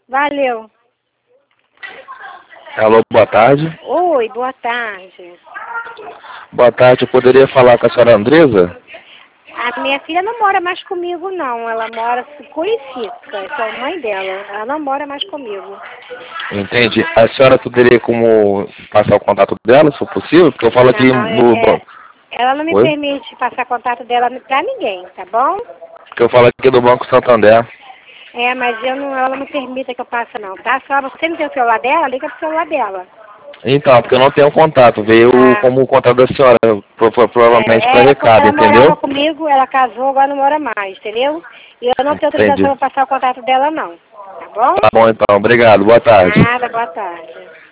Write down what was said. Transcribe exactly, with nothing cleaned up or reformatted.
Valeu. Alô, boa tarde. Oi, boa tarde. Boa tarde, eu poderia falar com a senhora Andresa? A minha filha não mora mais comigo, não. Ela mora em Curicica. Eu sou a mãe dela. Ela não mora mais comigo. Entendi. A senhora poderia como passar o contato dela, se for possível? Porque eu falo aqui Não, no é, banco. ela não me Oi? permite passar contato dela pra ninguém, tá bom? Porque eu falo aqui do Banco Santander. É, mas eu não, ela não permite que eu passe, não, tá? Só você não tem o celular dela, liga pro celular dela. Então, porque eu não tenho contato. Veio Ah, como o contato da senhora, pro- pro- provavelmente para é, é, recado, ela morava entendeu? comigo, ela casou, agora não mora mais, entendeu? E eu não tenho Entendi. autorização para passar o contato dela, não. Tá bom? Tá bom então, obrigado. Boa tarde. Nada, boa tarde.